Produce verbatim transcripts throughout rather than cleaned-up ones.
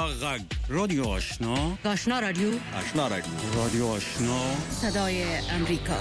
غږ رادیو آشنا آشنا رادیو آشنا رادیو رادیو آشنا صدای امریکا.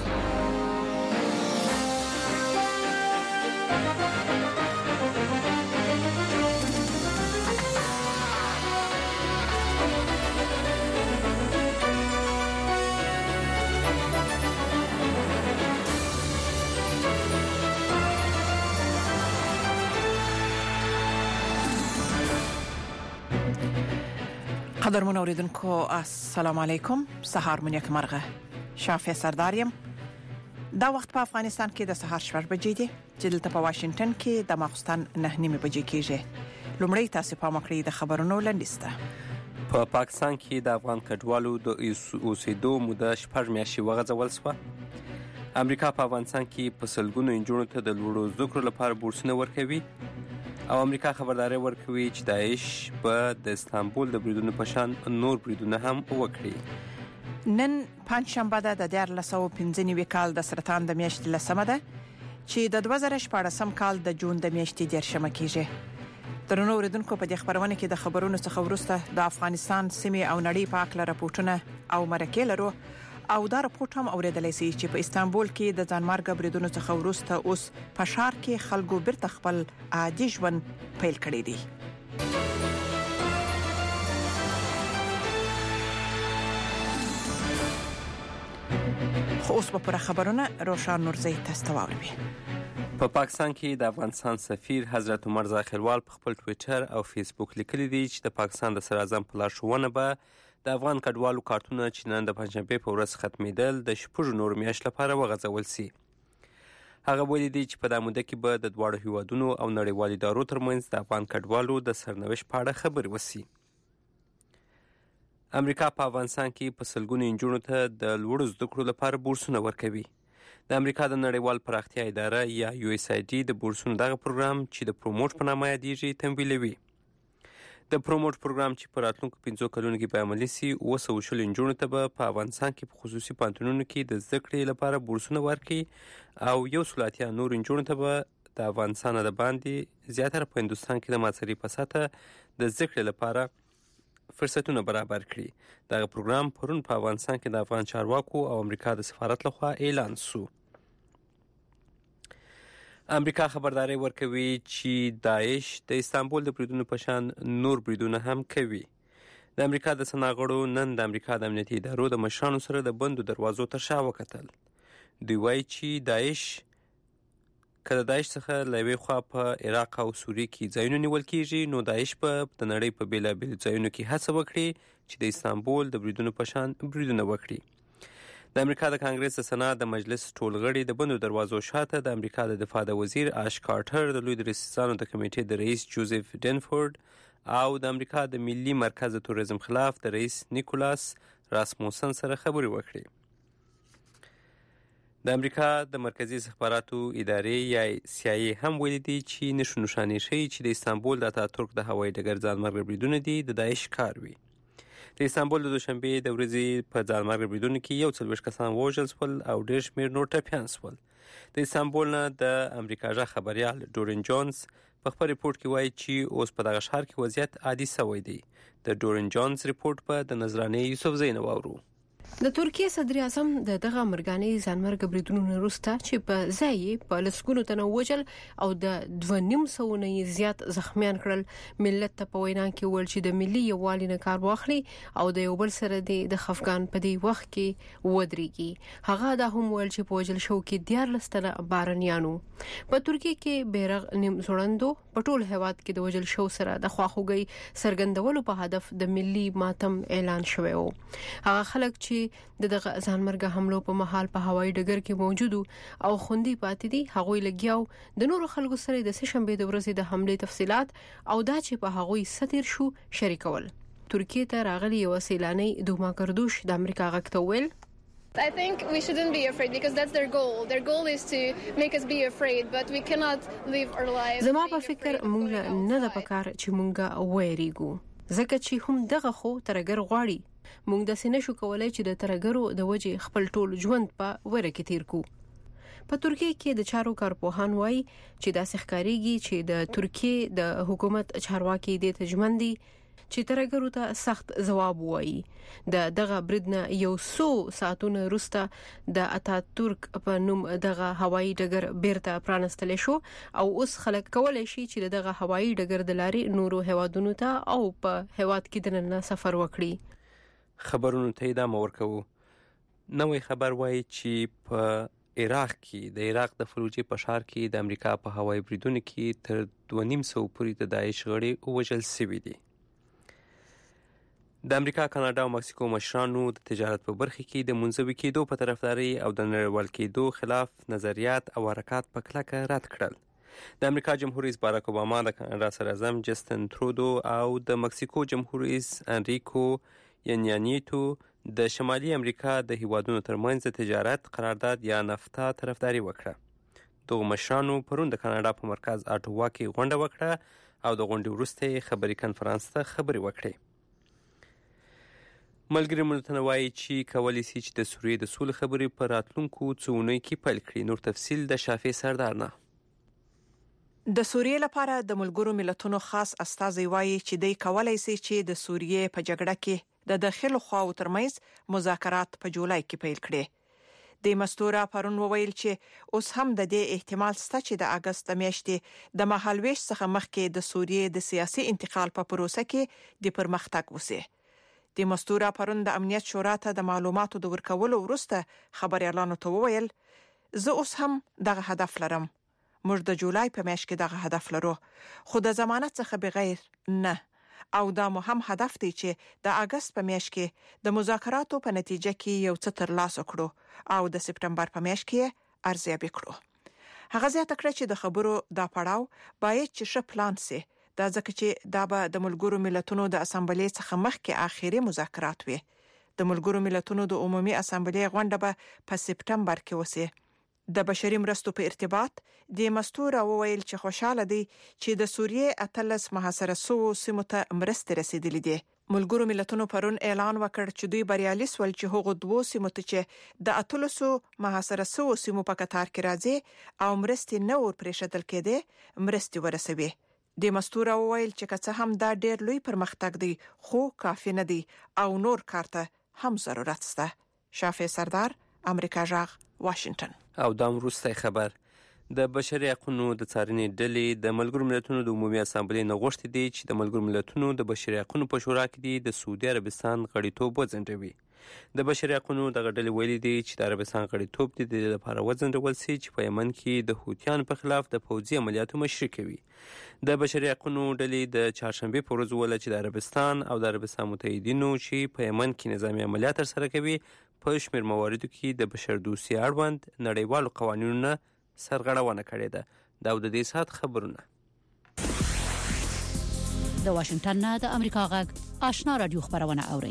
قدرمن اوریدونکو السلام علیکم. سهار مو نیک مرغه. شافع سرداریم. دا وخت په افغانستان کې د سهار شپږ بجې دي چې دلته په واشنگټن کې د ماخستن نه نیمه بجې کېږي. لومړی تاسو په مکړی د خبرونو لنډیسته. په پاکستان کې د افغان کډوالو د اوسېدو موده شپږ میاشتې وغځول شوه. امریکا په افغانستان کې په سلګونو انجونو ته د لوړو زده کړو لپاره بورسونه ورکوي او امریکا خبرداري ورکوي چې داعش به د استانبول د بریدونو په شان نور بریدونه هم وکړي. نن پنځ شنبه ده د دیار لسو پنځه نیوي کال د سرطان د میاشتې لسمه ده چې د دوه زره شپاړسم کال د جون د میاشتې دیرشمه کېږي. درنو اوریدونکو په دې خبرونه کې د خبرونو څخه وروسته د افغانستان سیمې او نړۍ په اړه راپورټونه او مرکې لرو او دا راپورټ هم اوریدلای شي چې په استانبول کې د ځانمرګ بریدونو څخه وروسته اوس په ښار کې خلکو بیرته خپل عادي ژوند پیل کړی دی. خو اوس په خبرونه روشن نورزی تاسو ته واوروي. په پاکستان کې د افغانستان سفیر حضرت عمر ظاهروال په خپل ټوئیټر او فیسبوک لیکلي دي چې د پاکستان د صدر اعظم په لارښوونه به د افغان کډوالو کارتونه چې نن د پنځشنبې په ورځ ختمېدل د شپږو نورو میاشتو لپاره وغځول شي. هغه ویلي دي چې په دې موده کې به د دواړو هیوادونو او نړیوالو ادارو ترمنځ د افغان کډوالو د سرنوشت په اړه خبرې وشي. امریکا په افغانستان کې په سلګونو انجونو ته د لوړو زده کړو لپاره بورسونه ورکوي. د امریکا د نړیوال پراختیا اداره یا یو اس ای ډي د بورسونو دغه پروګرام چې د پروموټ په نامه یادېږي تمویلوي. د پروموټ پروګرام چې په راتلونکو پنځو کلونو کې به عملي سي اوه سوه شل انجونو ته به په افغانستان کې په خصوصي پوهنتونونو کې د زده کړې لپاره بورسونه ورکړي او یو سل اتیا نور انجونو ته به د افغانستان د باندې زیاتره په هندوستان کې د ماسري په سطحه د زده کړې لپاره فرصتونه برابر کړي. دغه پروګرام پرون په افغانستان کې د افغان چارواکو او امریکا د سفارت لخوا اعلان شو. امریکا خبرداري ورکوي چې داعش د استانبول د بریدونو په شان نور بریدونه هم کوي. د امریکا د سناغړو نن د امریکا د امنیتي ادارو د مشرانو سره د بندو دروازو تر شا وکتل. دوی وایي چې داعش که د داعش څخه له یوې خوا په عراق او سوریې کې ځایونه نیول کېږي نو داعش به د نړۍ په بېلابېلو ځایونو کې هڅه وکړي چې د استانبول د بریدونو په شان بریدونه وکړي. د امریکا د کانګرس د سنا د مجلس ټول غړي د بندو دروازو شاته د امریکا د دفاع د وزیر آش کارټر د لوی درسیزانو د کمیټې د رئیس جوزف ډینفورد او د امریکا د ملي مرکز توریزم خلاف د رئیس نیکولاس راسموسن سره خبرې وکړي. د امریکا د مرکزی استخباراتو ادارې یا سی آی ای هم ویلي دي چې نښو نښانې ښیي چې د استانبول د اتاتورک د هوایي ډګر ځانمرګ بریدونه دي د داعش کار وي. د استانبول د دوشنبې د ورځې په ځانمرګ بریدونو کې یو څلوېښت کسان ووژل شول او ډېر شمېر نور ټپیان شول. د استانبول نه د امریکا غږ خبریال ډورین جونز په خپل ریپورت کې وایي چې اوس په دغه ښار کې وضعیت عادي شوی دی. د ډورین جونز ریپورت په د نظرانې یوسفزۍ نه واورو. د ترکیه صدر اعظم د دغه مرګاني ځانمرګ بریدونو وروسته چې په ځای په لسګونو تنه وژل او د دوه نیم سوه نه زیات زخمیان کړل ملت ته په وینا کې ول چې د ملي یووالي نه کار واخلي او د یو بل سره د خفګان په دی وخت کې ودرېږي. هغه دا هم ول چې په وژل شو کې دیارلس تنه بارنیانو. په ترکیه کې بیرغ نیم زوړندو په ټول هیواد کې د وژل شو سره د خواخوږي څرګندولو په هدف د ملي ماتم اعلان شوی و. هغه خلک چې د دغه ځانمرګ حملو په محل په هوایي ډګر کې موجود او خوندي پاتې دي هغوی لګیاو د نورو خلکو سره د سشنبې د ورځې د حمله تفصيلات او دا چې په هغوی ستیر شو شریکول. ترکیه ته راغلي یو سیلانی دوما کردوش د امریکا غږ ته ویل I think we shouldn't be afraid because that's their goal. Their goal is to make us be afraid, but we cannot live our lives. زما په فکر موږ نه د پکار چې موږ وېریګو ځکه چې هم دغه خو ترګر غواړي. موږ د سینې شو کولای چې د ترګرو د وجې خپل ټول ژوند په ورکه تیر کو. په ترکیه کې د چارو کارپوهان وایي چې دا ښکاریږي چې د ترکیه د حکومت چارواکي د تجمندي چې ترګرو ته سخت جواب وایي. د دغه بریدنه یو څو ساعتونه وروسته د اتاتورک په نوم دغه هوایي ډګر بیرته پرانستل شو او اوس خلک کولای شي چې دغه هوایي ډګر د لارې نورو هوادونو ته او په هواد کې دننه سفر وکړي. خبرونو ته ادامه ورکوو. نوې خبر وایي چې په عراق کې د عراق د فلوجې په ښار کې د امریکا په هوایي بریدونو کې تر دوه نیم سوه پورې د داعش غړي ووژل شوي دي. د امریکا، کاناډا او مکسیکو مشرانو د تجارت په برخه کې د منځوي کېدو په طرفداري او د نړیوال کېدو خلاف نظریات او حرکات په کلکه رد کړل. د امریکا جمهور رئیس باراک اوباما، د کاناډا صدراعظم جسټن ترودو او د مکسیکو جمهور رئیس انریکو ینیانیتو د شمالي امریکا د هیوادونو ترمنځ د تجارت قرارداد یا نفتا طرفداري وکړه. دغه مشرانو پرون د کاناډا په مرکز اټوا کې غونډه وکړه او د غونډې وروسته خبري کنفرانس ته خبري وکړې. ملګري ملتونه وایي چې کولی شي چې د سوریې د سولې خبرې په راتلونکو څو اونیو کې پیل کړي. نور تفصیل د شافي سردار نه. د سوریې لپاره د ملګرو ملتونو خاص استازی وایي چې دوی کولی شي چې د سوریې په جګړه کې د داخلو خواو ترمنځ مذاکرات په جولای کې پیل کړي. د مستوره پرون وویل چې اوس هم د دې احتمال شته چې د اگست میاشتې د مهالويش څخه مخکې د سوریې د سیاسي انتقال په پروسه کې د پرمختګ وسی. د مستوره پرون د امنیت شورا ته د معلوماتو د ورکولو وروسته خبريالانو ته وویل زه اوس هم دغه هدف لرم. موږ د جولای په میاشت کې دغه هدف لرو، خو د ضمانت څخه بغیر نه، او دا مهم هدف دی چې د اگست په میاشت کې د مذاکراتو په نتیجه کې یو څه ترلاسه کړو او د سپټمبر په میاشت کې ارزیابي کړو. هغه زیاته کړه چې د خبرو دا پړاو باید چې ښه پلان شي، دا ځکه چې دا به د ملګرو ملتونو د اسامبلې څخه مخکې آخري مذاکرات وي. د ملګرو ملتونو د عمومي اسامبلې غونډه به په سپټمبر کې وسی. د بشري مرستو په ارتباط د مستوره وویل چې خوشاله دي چې د سوریې اتلس محاصره سو سیمو ته مرستې رسیدلې دي. ملګرو ملتونو پرون اعلان وکړ چې دوی بریالي سول چې هغه دوه سیمو ته چې د اتلسو محاصره سو سیمو په قطار کې راځي او مرستې نه ور پرېښودل کېده مرستې ورسوي. د مستوره وویل چې که څه هم دا ډېر لوی پرمختګ دی خو کافي نه دی او نور کار ته هم ضرورت شته. شافي سردار، امریکا جغ، واشنگټن. او دا وروستی خبر. د بشري حقوقو د څارنې ډلې د ملګرو ملتونو د عمومي اسامبلې نه غوښتي دي چې د ملګرو ملتونو د بشري حقوقو په شورا کې د سعودي عربستان غړیتوب وځنډوي. د بشري حقوقو دغه ډلې ویلي دي چې د عربستان غړیتوب د دې لپاره وځنډول شي چې په یمن کې د حوثیانو په خلاف د پوځي عملیاتو مشري کوي. د بشري حقوقو ډلې د چهارشنبه په ورځ ویل چې د عربستان او د عربستان متحدینو چې په یمن کې نظامی عملیات ترسره کوي په شمېر مواردو کې د بشردوستي اړوند نړیوالو قوانینو نه سرغړونه کړې ده. دا د دې سات خبرونه. د واشنگټن نه د امریکا غږ آشنا رادیو خبرونه اوري.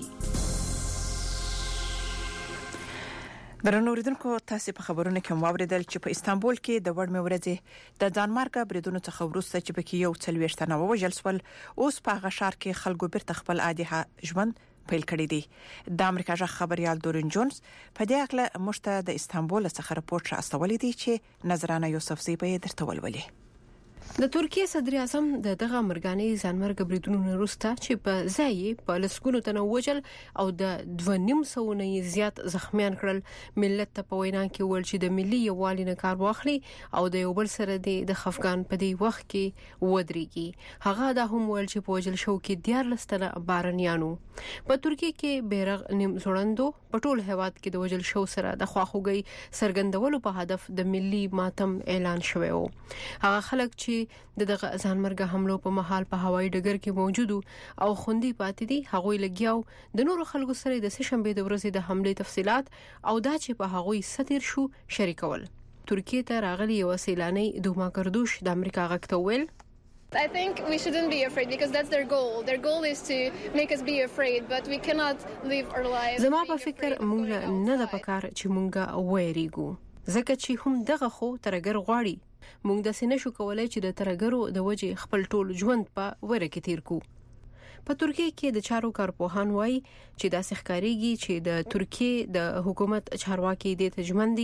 درنو اوریدونکو، تاسو په خبرونه کې موریدل چې په استانبول کې د وړمې ورځې د ډانمارک بریدونو څخه وروسته چې پکې یو څلوېښت تنه ووژل شول، اوس په هغه ښار کې خلکو بیرته خپل عادي ژوند پیل کړی دی. د امریکا ژغ خبريال دورین جونز په دې اړه مشته د استانبول څخه راپورټ راستولې دي چې نظرانه یوسفزی به درته ولولي. د ترکیه صدر اعظم د دغه مرګاني ځانمرګ بریدونو وروسته چې په ځای په لسګونو تنه وژل او د دوه نیم سوه نه زیات زخمیان کړل، ملت ته په وینا کې ول چې د ملي یووالي نه کار واخلي او د یو بل سره د خفګان په دی وخت کې ودرېږي. هغه دا هم ول چې په وژل شو کې دیارلس تنه بارنیانو. په ترکیه کې بیرغ نیم زوړندو په ټول هیواد کې د وژل شو سره د خواخوږي څرګندولو په هدف د ملي ماتم اعلان شوی و. هغه خلک چې د دغه ځانمرګ حملو په محل په هوایي ډګر کې موجودو او خوندي پاتې دي، هغوی لګیاو د نورو خلکو سره د سشنبه د ورځې د حمله تفصيلات او دا چې په هغوی ستیر شو شریکول. ترکیه ته راغلي یو سیلانی دوما کردوش د امریکا غږ ته ویل I think we shouldn't be afraid because that's their goal. Their goal is to make us be afraid, but we cannot live our lives. زما په فکر مونږ نه د پکار چې مونږه وېریګو، ځکه چې هم دغه خو ترګر غواړي. مونږ د سینې شو کولای چې د ترګرو د وجې خپل ټول ژوند په ورکه تیر کو. په ترکیه کې د چارو کارپوهان وایي چې دا ښکاریږي چې د ترکیه د حکومت چارواکي د تجمندي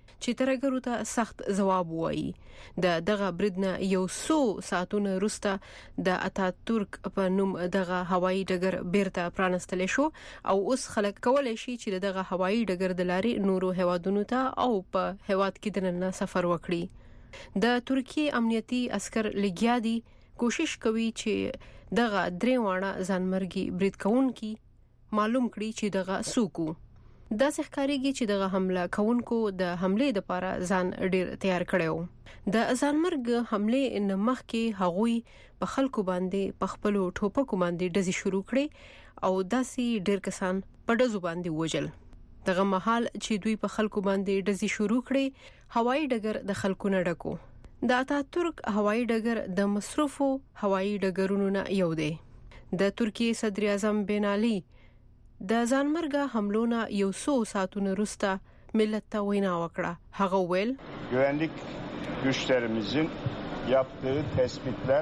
چې ترګرو ته سخت جواب وایي. د دغه بریدنه یو څو ساعتونه وروسته د اتاتورک په نوم دغه هوایي ډګر بیرته پرانستل شو او اوس خلک کولای شي چې دغه هوایي ډګر د لارې نورو هوادونو ته او په هواد کې دننه سفر وکړي. د ترکیه امنیتي عسكر لګیا دي کوشش کوي چې دغه درې وانه ځانمرګي برید کوونکي معلوم کړي چې دغه سوکو. دا ښکاریږي چې دغه حمله کوونکو د حمله لپاره ځان ډیر تیار کړو. د ځانمرګ حمله نمخ کې هغوی په خلکو باندې په خپل ټوپکو باندې ډزې شروع کړې او داسې ډیر کسان په ډزو باندې وژل. دغه مهال چې دوی په خلکو باندې ډزې شروع کړې هوایي ډګر د خلکو نه ډکو. د اتاتورک هوایي ډګر د مصروفو هوایي ډګرونو نه یو دی. د ترکیه صدر اعظم بن علي د ځانمرګ حملونو یو څو ساعتونه وروسته ملت ته وینا وکړه. هغه ویل güvenlik güçlerimizin yaptığı tespitler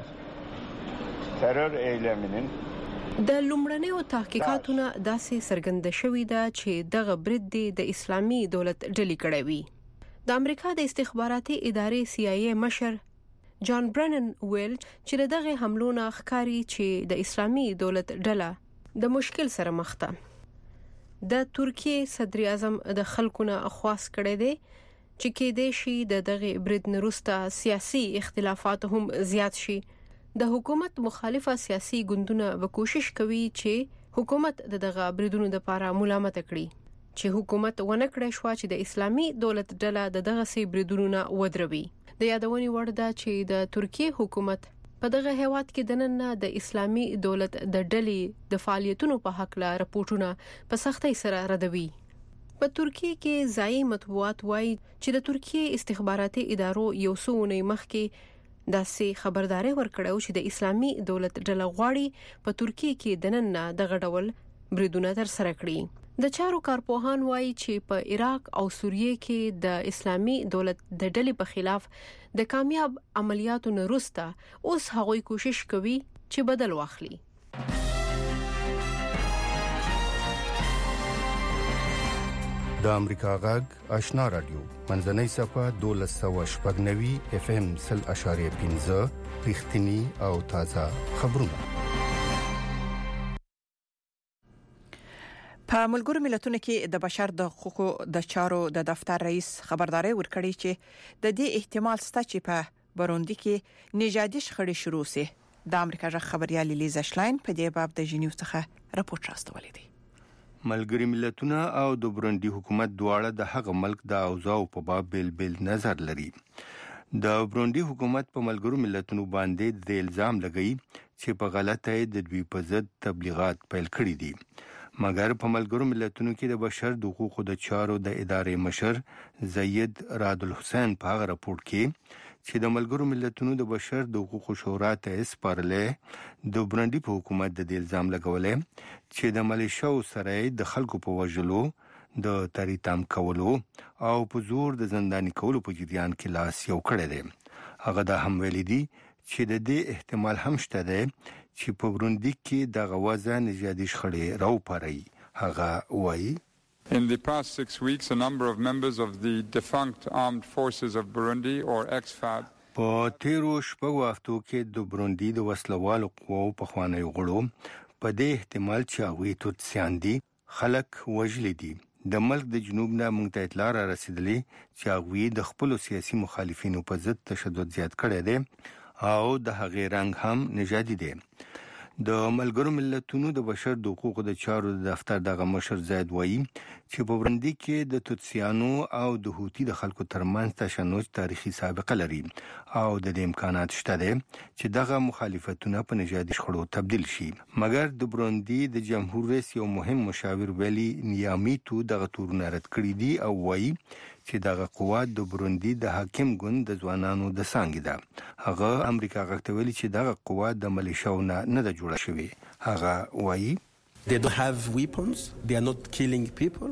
terör eyleminin د لومړنیو تحقیقاتونه داسې څرګنده شوې ده چې دغه برید د اسلامي دولت ډلې کړې وي. د امریکا د استخباراتي ادارې سی آی ای مشر جان برنن ویل چې دغه حملونه ښکاری چې د اسلامي دولت ډله د مشکل سره مخ ده. د ترکیه صدر اعظم د خلکونه خواست کړی دی چې کې د شي د دغه برید نروسته سیاسي اختلافات هم زیات شي. د حکومت مخالفه سیاسي ګوندونه به کوشش کوي چې حکومت دغه بریدونو لپاره ملامت کړي چې حکومت ونه کړی شو چې د اسلامي دولت ډله دغه سي بریدونو نه ودروي. د یادونې وړ ده چې د ترکیه حکومت په دغه هیواد کې د نن د اسلامي دولت د ډلې د فعالیتونو په حق لا راپورټونه په سختۍ سره ردوي. په ترکیه کې ځایي مطبوعات وایي چې د ترکیه استخباراتي ادارو یو څو نه مخکې داسې خبرداري ورکړو چې د اسلامي دولت ډله غواړي په ترکیه کې د نن د غډول بریدونه تر سره کړي. د چارو کارپوهان وایي چې په عراق او سوریه کې د اسلامي دولت د ډلې په خلاف د کامیاب عملیاتو نه وروسته اوس هغوی کوشش کوي چې بدل واخلي. د امریکا غږ آشنا رادیو منځنۍ صفه دولس سوه شپږ نوي اف ام سل اشاریه پنځه رښتینی او تازه خبرونه. په ملګرو ملتونو کې د بشر د حقوقو د چارو د دفتر رئیس خبرداري ورکړي چې د دې احتمال شته چې په بروندي کې نژادي شخړې شروع شي. د امریکا ژغ خبريال لیزا شلاین په دې باب د جنیو څخه راپورټ راستولی دی. ملګری ملتونه او د بروندي حکومت دواړه د هغه ملک د اوضاع په باب بیل بیل نظر لري. د بروندي حکومت په ملګرو ملتونو باندې د الزام لګئی چې په غلطه د دوی په ضد تبلیغات پیل کړي دي. مګر په ملګرو ملتونو کې د بشر د حقوقو د چارو د ادارې مشر زید راد الحسین په هغه راپورټ کې چې د ملګرو ملتونو د بشر د حقوقو شورا ته سپارلې د بروندي په حکومت د الزام لګولې چې د ملیشیاو سره د خلکو په وژلو د تریتام کولو او په زور د زنداني کولو په جریان کې لاس یو کړی دی. هغه دا هم ویلي دي چې د دې احتمال هم شته دی چې په بروندي کې د غوازه نژادي شخړې راوپاري. هغه وایي In the past six weeks, a number of members of the defunct armed forces of Burundi or X F A B په تیرو شپږو هفتو کې د بروندي د وسلوالو قواو په خوانی غړو په دې احتمال چې هغوی توتسیان دي خلک وژلي دي. د ملک د جنوب نه موږ ته اطلاع را رسیدلې چې هغوی د خپل سیاسي مخالفینو په ضد تشدد زیات کړی دی او د هغې رنګ هم نژادي دی. د ملګرو ملتونو د بشر د حقوقو د چارو د دفتر دغه مشر زید وایي چې په بروندي کې د توتسیانو او د هوتی د خلکو ترمنځ تشنج تاریخي سابقه لري او د دې امکانات شته دي چې دغه مخالفتونه په نژادي شخړو تبدیل شي. مګر د بروندي د جمهور رئیس یو مهم مشاور ویلي نیامیتو دغه تورونه رد کړی دي او وایي چې دغه قوات د بروندي د حاکم ګوند د ځوانانو د څنګه ده. هغه امریکا غوښتلې چې دغه قوات د ملیشیاو نه نه د جوړه شوی. هغه وایي They don't have weapons, they are not killing people,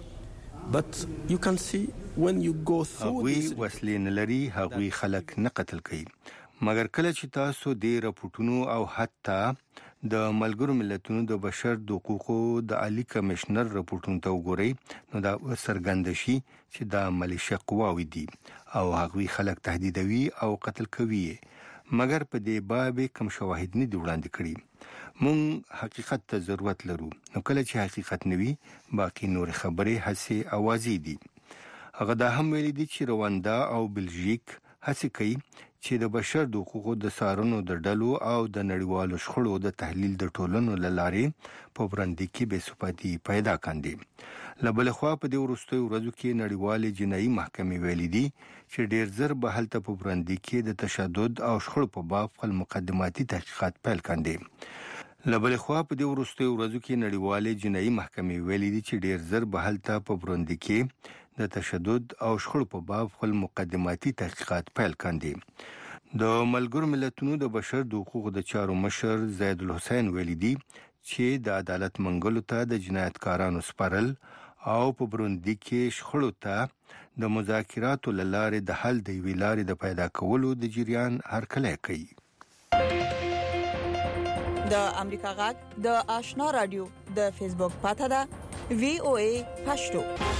but you can see when you go through this وسلې نه لري هغوی خلک نه قتل کوي. مګر کله چې تاسو د راپورټونو او حتی د ملګرو ملتونو د بشر د حقوقو د عالی کمشنر راپورټونو ته وګورئ نو دا څرګند شي چې دا ملیشه قواوي دي او هغوی خلک تهدیدوي او قتل کوي مګر په دې باب کوم شواهد نه دي وړاندې کړي مونږ حقیقت ته ضرورت لرو نو کله چې حقیقت نوي باقي نور خبرې هسي اوازې دي هغه دا هم ویلي دي چې رواندا او بلژیک هڅه کوي چې د بشر د حقوقو د سارنو د ډلو او د نړیوالو شخړو د تحلیل د ټولنو لارې په برندې کې بې ثباتي پیدا کاندي لبلخوا په دې وروستیو ورځو کې نړیوال جنایي محکمې ویلي دي چې ډېر زر به هلته په برندې کې د تشدد او شخړو په باب خپل مقدماتي تحقیقات پیل کاندي لبلخوا په دې وروستیو ورځو کې نړیوال جنایي محکمې ویلي دي چې ډېر زر به هلته په برندې کې د تشدد او شخړو په باب خپل مقدماتي تحقیقات پیل کاندي د ملګرو ملتونو د بشر د حقوقو د چارو مشر زید الحسین ویلي دي چې د عدالت منګلو ته د جنایتکارانو سپارل او په بروندي کې شخړو ته د مذاکراتو لاره د حل د ویلارې د پیدا کولو د جریان هرکلی کوي د امریکا غږ د آشنا رادیو د فیسبوک پاڼه ده وی او ای پښتو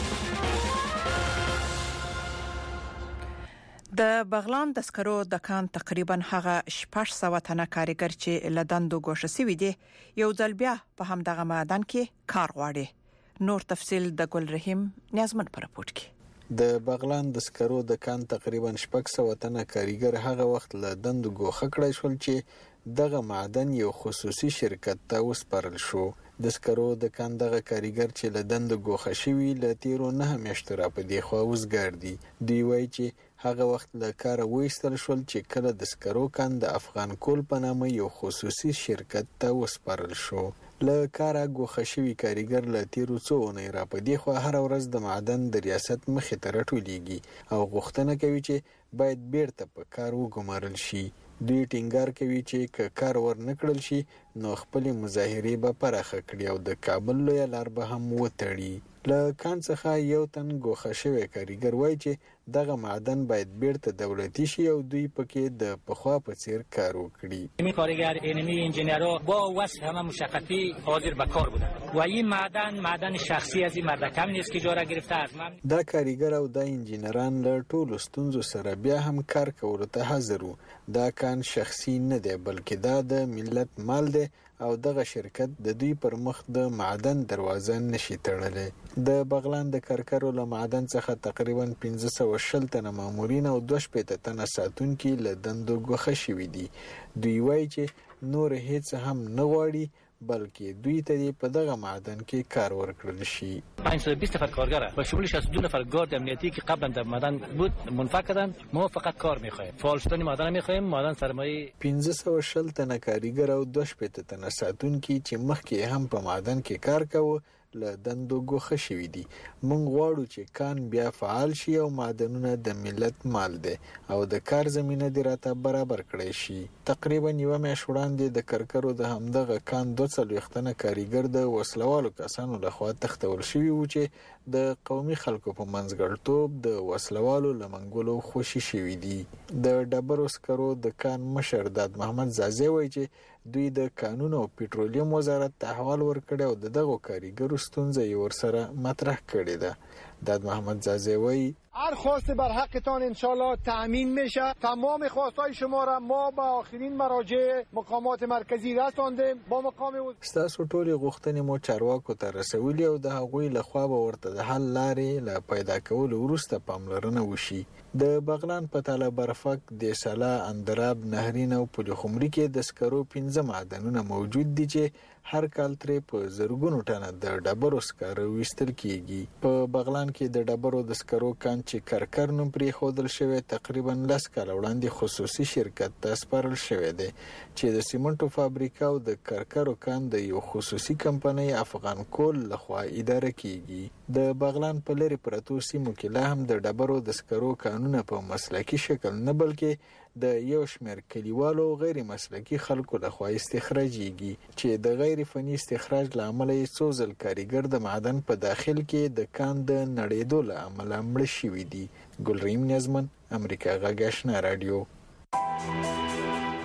د بغلان د سکرو د کان تقریبا هغه شپږ سوه تنه کارګر چې لدندو ګوښه سوي دي یو ځل بیا په همدغه معدن کې کار غواړي نور تفصيل د ګل رحیم نیازمن پر راپورټ کې د بغلان د سکرو د کان تقریبا شپږ سوه تنه کارګر هغه وخت لدندو ګوښه کړی شول چې دغه معدن یو خصوصي شرکت ته وسپارل شو د سکرو د کان دغه کارګر چې لدند ګوښه شوی ل تیرو نه میاشتو را په دی خو وزګردي دی وای چې هغه وخت له کار وېستل شول چې کله د سکرو کان د افغان کول په نامه یو خصوصي شرکت ته وسپارل شو له کار ګوښه شوی کارګر ل تیرو څو نه را په دی خو هر ورځ د معدن د ریاست مخې ته راټولېږي او غوښتنه کوي چې باید بیرته په کار وګمارل شي دوی ټینګار کوي چې که کار ور نکړل شي نو خپل مظاهره به پراخه کړي او د کابل لوی لار به هم وتړي له کان څخه یو تن ګوښه شوی کارګر وایي چې دغه معدن باید بیرته دولتي شي او دوی پکې د پخوا په څیر کار وکړي این کارگر اینمی انجینرها با وصف همه مشخصی حاضر به کار بودند و این معدن معدن شخصی از این مردکم نیست که اجاره گرفته از من دا کارګر او د انجینران له ټولو ستونزو سره بیا هم کار کولو ته حاضر وو دا کان شخصي نه دی بلکې دا د ملت مال دی او دغه شرکت د دوی پر مخ د معدن دروازه نشي تړلې د بغلان د کرکرو له معدن څخه تقریبا پنځه سوه شل تنه مامورین او دوه شپېته تنه ساتونکي له دندو ګوښه شوي دي دوی وایي چې نور هیڅ هم نه غواړي بلکې دوی ته په دغه معدن کې کار ورکړل شي پنجصد و بیست نفر کارگر و شمول شصت و دو نفر گارد امنیتی که قبلا در معدن بود منفک کردن ما فقط کار می‌خوایم فعال شدن معدن می‌خوایم معدن سرمایه پنځه سوه شل تنه کارګر او دوه شپېته تنه ساتونکي چې مخکې هم په معدن کې کار کاوه له دندو ګوښه شوي دي مونږ غواړو چې کان بیا فعال شي او معدنونه د ملت مال دی او د کار زمینه دې راته برابر کړی شي تقریبا یوه میاشت وړاندې د کرکرو د همدغه کان دوه څلوېښت تنه کارګر د وسلوالو کسانو لخوا تښتول شوي وو چې د قومي خلکو په منځګړتوب د وسلوالو له منګولو خوشي شوي دي د ډبرو سکرو د کان مشر داد محمد زازی وایي چې دوی د کانونو او پټرولیم وزارت ته احوال ورکړی او دغه کاریګرو ستونزه یې ورسره مطرح کړې ده داد محمد زازی وایي هر خواسته بر حقتان انشالله تأمین میشه تمام خواستای شما را ما به آخرین مراجع مقامات مرکزی رساندیم با مقام ستاسو ټولې غوښتنې مو چارواکو ته رسولې او د هغوی لخوا به ورته د حل لارې له پیدا کولو وروسته پاملرنه وشي د بغلان په تاله برفک د سلا اندراب نهرین او پلخمري کې د سکرو پنځه معدنونه موجود دي چې هر کال ترې په زرګونو ټنه د ډبرو سکاره ویستل کیږي په بغلان کې د ډبرو د سکرو کان چې کرکر نوم پرې خودل شوی تقریبا لس کال وړاندې خصوصي شرکت ته سپارل شوی دی چې د سیمنټو فابریکا او د کرکرو کان د یو خصوصي کمپنۍ افغان کول لخوا اداره کیږي د بغلان په لري پرتو سیمو کې لا هم د ډبرو د سکرو کانونه په مسلکي شکل نه بلکې د یو شمېر کلیوالو غیر مسلکي خلکو لخوا استخراجيږي چې د غیر فني استخراج لامل یې څو ځل کاریګر د معدن په داخل کې د کان د نړېدو لامل مړ شوي دي ګلریم نیازمن امریکا غږ آشنا رادیو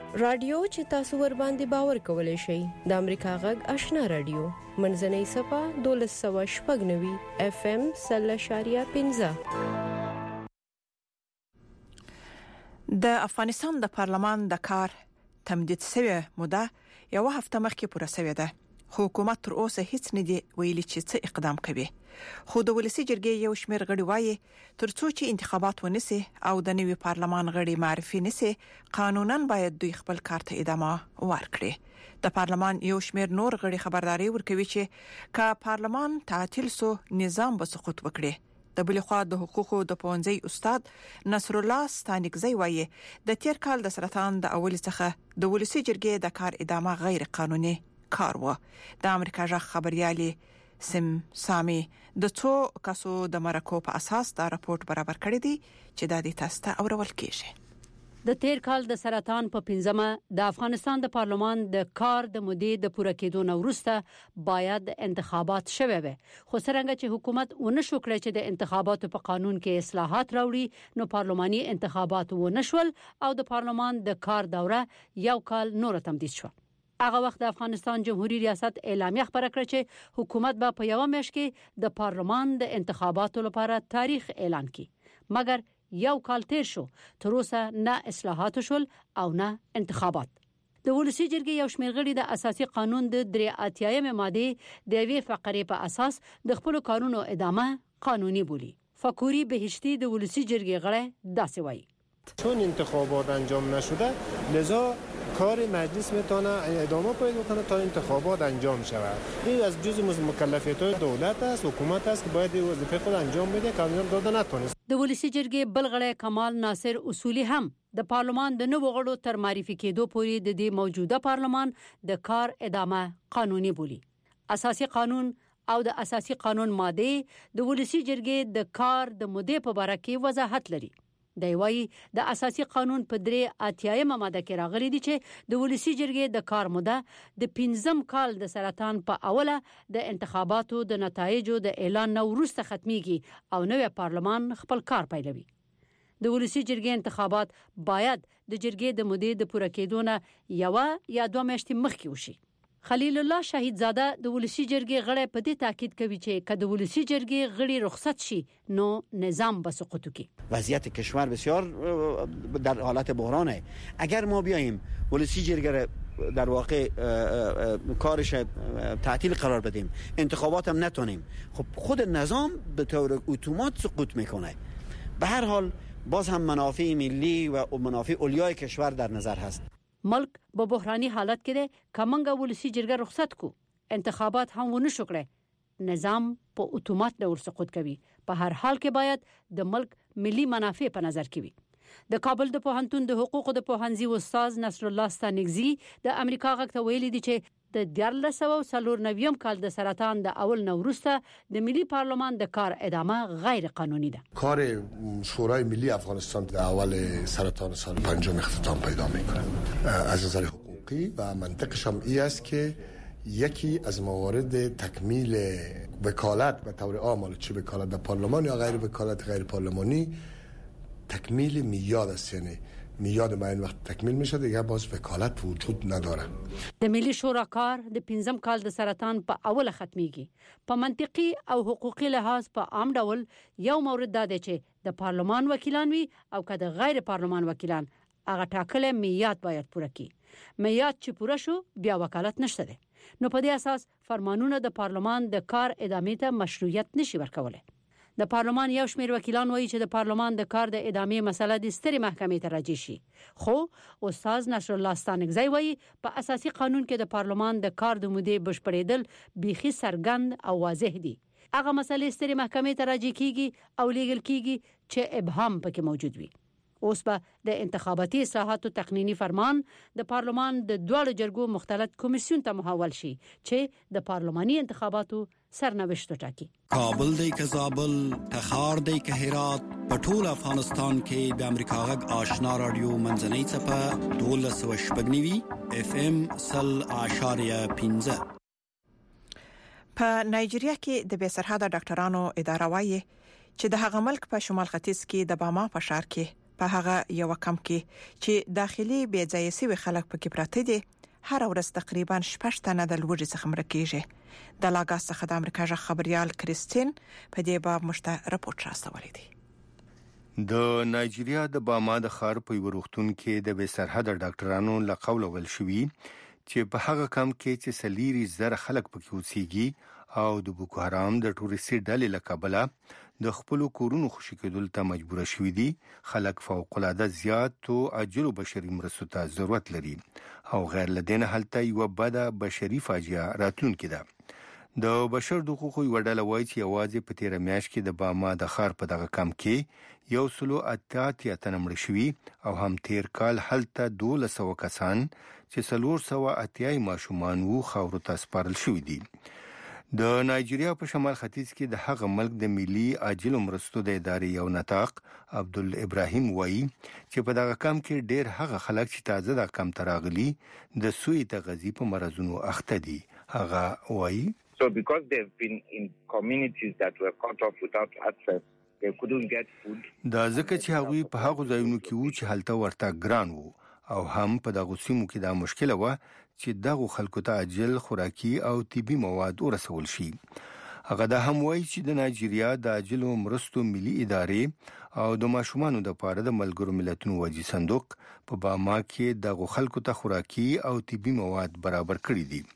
رادیو چې تاسو ور باندې باور کولای شئ د امریکا غږ آشنا رادیو منځنۍ صفه دولس سوه شپږ نوي اف ام صلی شاریه پنځه. د افغانستان د پارلمان د کار تمدید شوی موده یو هفته مخکې پوره شوې ده، خو حکومت تر اوسه هیڅ نه دی ویلي چې څه اقدام کوي. خو د ولسی جرګې یو شمېر غړي وایي ترڅو چې انتخابات ونسي او د نوي پارلمان غړي معرفي نسي قانونا باید دوی خپل کار ته ادامه ورکړي. د پارلمان یو شمېر نور غړي خبرداري ورکوي چې کا پارلمان تعطیل سو نظام به سقوط وکړي. د بل خوا د حقوقو د پونځي استاد نصر الله ستانکزی وایي د تیر کال د سرطان د اول څخه د ولسی جرګې د کار ادامه غیر قانوني کار و. د امریکا ژغ خبريالي سم سامي د څو کسو د مرکو په اساس دا راپورټ برابر کړی دی چې د دې تاسو ته اورول کیږي. د تیر کال د سرطان په پنځمه د افغانستان د پارلمان د کار د مودې د پوره کېدو نه وروسته باید انتخابات شوه وي، خو څنګه چې حکومت ونه شو کړی چې د انتخاباتو په قانون کې اصلاحات راوړي نو پارلماني انتخابات ونه شول او د پارلمان د کار دوره یو کال نور تمدید شو. هغه وخت د افغانستان جمهوریت ریاست اعلامیه خبره کړه چې حکومت به په یو میاشت کې د پارلمان د انتخاباتو لپاره تاریخ اعلان کړي، مګر یو کال تیر شو تر اوسه نه اصلاحات شول او نه انتخابات. د ولسی جرګې یو شمېر غړي د اساسي قانون د درې اتیایم ماده د وی فقرې په اساس د خپل کارونو ادامه قانوني بولی. فکوری بهشتی د ولسی جرګې غړي داسې وایي چون انتخابات انجام نشده لذا کار مجلس میتونه ادامه پیدا کنه تا انتخابات انجام شود. این از جزء مکلفیت دولت است، حکومت است که باید وظیفه خود انجام بده که انجام داده نتونه. د ولسی جرګې بل غړی کمال ناصر اصولی هم د پارلمان د نوو غړو تر معرفي کېدو پورې د دې موجوده پارلمان د کار ادامه قانوني بولی. اساسي قانون او د اساسي قانون ماده د ولسی جرګې د کار د مودې په اړه کې وضاحت لري. دی وایي د اساسي قانون په درې اتیایم ماده کې راغلي دي چې د ولسی جرګې د کار موده د پنځم کال د سرطان په اوله د انتخاباتو د نتایجو د اعلان نه وروسته ختميږي او نوی پارلمان خپل کار پیلوي. د ولسی جرګې انتخابات باید د جرګې د مودې د پوره کېدو نه یو یا دوه میاشتې مخکې وشي. خلیل الله شهید زاده د ولسی جرګې غړی په دې تاکید کوي چې کله د ولسی جرګې غړي رخصت شي نو نظام به سقوط وکړي. وضعیت کشور بسیار در حالت بحرانه. اگر ما بیایم ولسی جرګه در واقع کارش تعطیل قرار بدیم، انتخابات هم نتونیم، خب خود نظام به طور اتومات سقوط میکنه. به هر حال باز هم منافع ملی و منافع اولیای کشور در نظر هست. ملک په بحراني حالت کې ده، کمنګ ولسی جرګه رخصت کو انتخابات هم ونه شو کړي، نظام په اتومات ډول سقوط کوي. په هر حال کې باید د ملک ملي منافع په نظر کې وي. د کابل د پوهنتون د حقوقو د پوهنځي استاد نصر الله ستانکزی د امریکا غږ ته ویلي دي چې د دیارلس سوه څلور نویم کال د سرطان د اول نو وروسته د ملي پارلمان د کار ادامه غیر قانونی ده. کار شورای ملی افغانستان در اول سرطان سال پنجم اختتام پیدا میکنه. از نظر حقوقی و منطقش هم این است که یکی از موارد تکمیل وکالت به طور عام، چه وکالت در پارلمان یا غیر وکالت غیر پارلمانی، تکمیل میاد است. یعنی میاد ما این وقت تکمیل میشه دیگه باز وکالت وجود نداره. د ملي شورا کار د پنځم کال د سرطان په اوله ختميږي. په منطقي او حقوقي لحاظ په عام ډول یو مورد دا دی چې د پارلمان وکیلان وي او که د غیر پارلمان وکیلان هغه ټاکل میاد باید پوره کړي. میاد چې پوره شو بیا وکالت نشته ده، نو په دې اساس فرمانونه د پارلمان د کار ادامې ته مشروعیت نشي ورکولای. د پارلمان یو شمېر وکیلان وایي چې د پارلمان د کار د ادامې مسله د سترې محکمې ته راجع شي، خو استاد نصر الله ستانکزی وایي په اساسي قانون کې د پارلمان د کار د مودې بشپړېدل بیخي څرګند او واضح دي. هغه مسلې سترې محکمې ته راجع کیږي او لیږل کیږي چې ابهام پکې موجود وي. اوس به د انتخاباتي اصلاحاتو تقنینی فرمان د پارلمان د دوه جرګو مختلط کمیسیون ته محول شي چې د پارلماني انتخاباتو سرنوشت وټاکي. کابل دی که زابل، تخار دی که هرات، په ټول افغانستان کې د امریکا غږ آشنا رادیو منځنۍ څپه دولس سوه شپږ نوي اف ام سل اشاریه پنځه. په نایجیریا کې د بې سرحده ډاکټرانو اداره وایي چې د هغه ملک په شمال ختیځ کې د باما په ښار کې په هغه یو کم کې چې داخلي بې ځای سوي خلک پکې پراته دي هر ورځ تقریبا شپږ تنه د لوږې څخه مړه کیږي د لاګاس څخه د امریکا ژغ خبريال کریستین په دې باب مشته راپورټ راستولی دی د نایجیریا د باما د خار په ورختون کې د بې سرحد ډاکټرانو لقول ول شوی چې په هغه کم کې چې سلیری زر خلک پکې اوسېږي او د بوکو حرام د ټوریستي ډلې لکبله د خپل کورونو خوشی کېدل ته مجبور شوي دي خلک فوق العاده زیات او اجر بشري مرستو ته ضرورت لري او غیر لدین حالت یو بده بشري فاجعه راتلونکې ده د بشر د حقوقو وډاله وایي چې یوازې په تیر میاشت کې د باما د خار په دغه کم کې یو سلو اتیا تنمړ شوي او هم تیر کال هلته دوه سوه کسان چې څلور سوه اتیا ماشومان وو خاورو ته سپارل شوي دي د نایجیریا په شمال ختیځ کې د هغه ملک د ملي عاجل مرستو د ادارې یو نطاق عبدل ابراهیم وایي چې په دغه کم کې ډېر هغه خلک چې تازه د کم تراغلي د سوی تغذی په مرزونو اخته دي هغه وایي So because they've been in communities that were cut off without access they couldn't get food دا ځکه چې هغه په هغه ځایونو کې وو چې هلته ورته ګران وو او هم په دغه سیمو کې دا مشکله و چې دغه خلکو ته عاجل خوراکي او طبي مواد ورسول شي هغه دا هم وایي چې د نایجیریا د عاجل مرستو ملي ادارې او د ماشومانو د پاره د ملګرو ملتونو وجي صندوق په باما کې دغه خلکو ته خوراکي او طبي مواد برابر کړی دي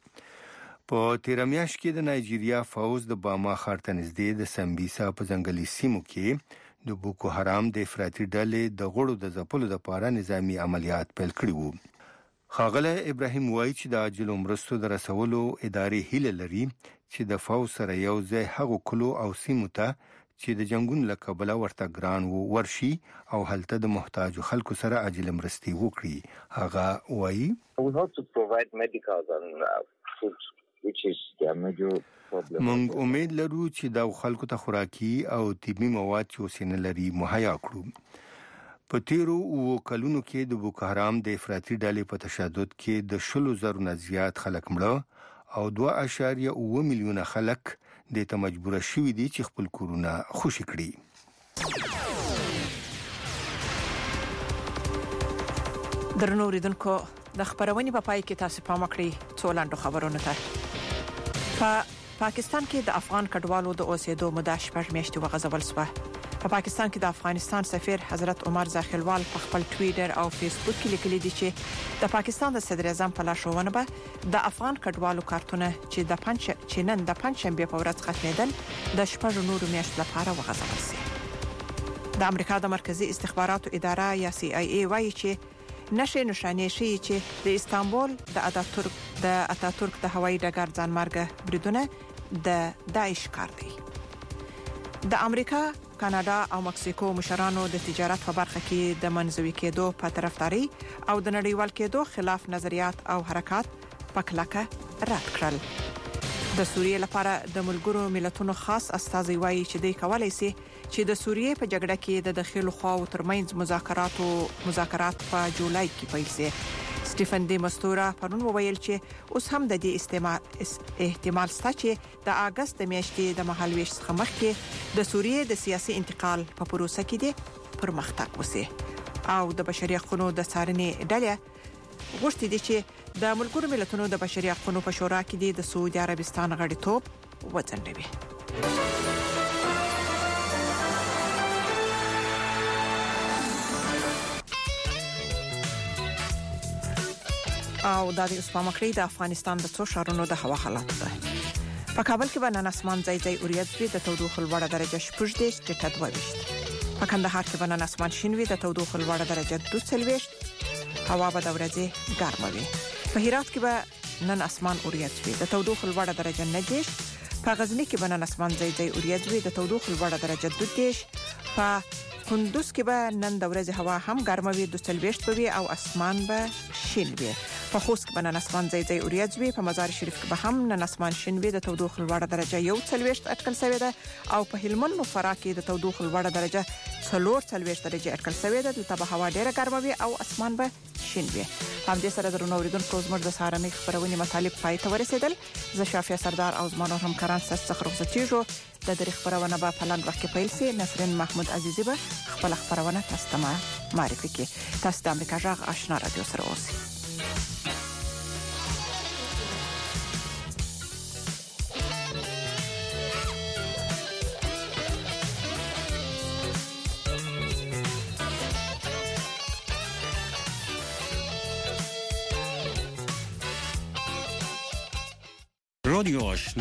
په تیر میاشت کې د نایجیریا فوز د باما خار ته نږدې د سمبیسا په ځنګلي سیمو کې د بوکو حرام د افراطي ډلې د غړو د ځپلو لپاره نظامی عملیات پیل کړي وو خاغله ابراهیم وایي چې د عاجل مرستو د رسولو ادارې هیله لري چې د فوز سره یو ځای هغو کلو او سیمو ته چې د جنگونو لکبله ورته ګران وو ورشي او هلته د محتاج خلکو سره عاجل مرستي وکړي هغه وایي We hope to provide medical and uh, food which is their major problem. موږ امید لرو چې دا خلکو ته خوراکي او طبي مواد چې وسینه لري مهیا کړو په تیرو او کلونو کې د بوکو حرام د افراطي ډلې په تشدد کې د شلو زرو نه زیات خلک مړه او دوه اعشاریه اوه میلیونه خلک د ته مجبور شوي دي چې خپل کورونه خوشي کړي درنو اوریدونکو د خبرونې په پای کې تاسو پام وکړئ څو لاندو خبرونه ته په پاکستان کې د افغان کډوالو د اوسېدو موده شپږ میاشتې وغځول شوه په پاکستان کې د افغانستان سفیر حضرت عمر زاخیلوال په خپل ټویټر او فیسبوک کې لیکلي دي چې د پاکستان د صدر اعظم په لاشوونه به د افغان کډوالو کارتونه چې د پنځ چې نن د پنځ شنبه په ورځ ختمېدل د شپږ نورو میاشتو لپاره وغځول شي د امریکا د مرکزی استخباراتو اداره یا سی آی ای وايي چې نشه نشانې شي چې د استانبول د اتاتورک د اتاتورک د هوایي ډګر ځانمرګ بریدونه د داعش کار دی د امریکا کاناډا او مکسیکو مشرانو د تجارت په برخه کې د منځوي کېدو په طرفداري او د نړیوال کېدو خلاف نظریات او حرکات په کلکه رد کړل د سوریې لپاره د ملګرو ملتونو خاص استازي وایي چې دوی کولای شي چې د سوریې په جګړه کې د داخلي خواو ترمنځ مذاکرات او مذاکرات په جولای کې پیل شي سټيفن دی مستورا پرون وویل چې اوس هم د دې استعمال احتمال شته چې د اگست میاشتې د مهالويش څخه مخکې د سوریې د سیاسي انتقال په پروسه کې د پرمختګ وسی او د بشري حقوقو د څارنې ډلې غوښتي دي چې د ملګرو ملتونو د بشري حقوقو په شورا کې د سعودي عربستان غړیتوب وځنډوي او د دې اسپامکړې د افغانستان د څو شهرونو د هوا حالات ده په کابل کې به نن اسمان ځای ځای اوریځ وي د تودوخه لوړه درجه شپږ دېرش ټیټه دوه ویشت په کندهار کې به نن اسمان شین وي د تودوخه لوړه درجه دوه څلوېښت هوا به د ورځې ګرمه وي په هرات کې به نن اسمان اوریځ وي د تودوخه لوړه درجه نه دېرش په غزنی کې به نن اسمان ځای ځای اوریځ وي د تودوخه لوړه درجه دوه دېرش په کندوز کې به نن د ورځې هوا هم ګرمه وي د څلوېښت وي او اسمان به شین وي په خوست کې بنن اسمان ځای ځای اوریځوي، په مزار شریف کې به هم نن اسمان شینوي، د تودوخه لوړه درجه یو څلويشت اټکل شوې ده او په هلمند او فراه کې د تودوخه لوړه درجه څلور څلويشت درجه اټکل شوې ده. دلته به هوا ډیره ګرمه وي او اسمان به شینوي. هم دې سره درنو اوریدونکو زموږ د سهارنۍ خبرونه مطالب پای ته ورسېدل. زه شافیا سردار او زمونږ همکاران څخه رخصتېږو. د دې خبرونه په پلان وخت کې پیل سي. نسرین محمود عزیزی به خپل خبرونه تاسو ته معرفي کوي. تاسو د امریکا جغ آشنا رادیو سره اوسئ. رادیو آشنا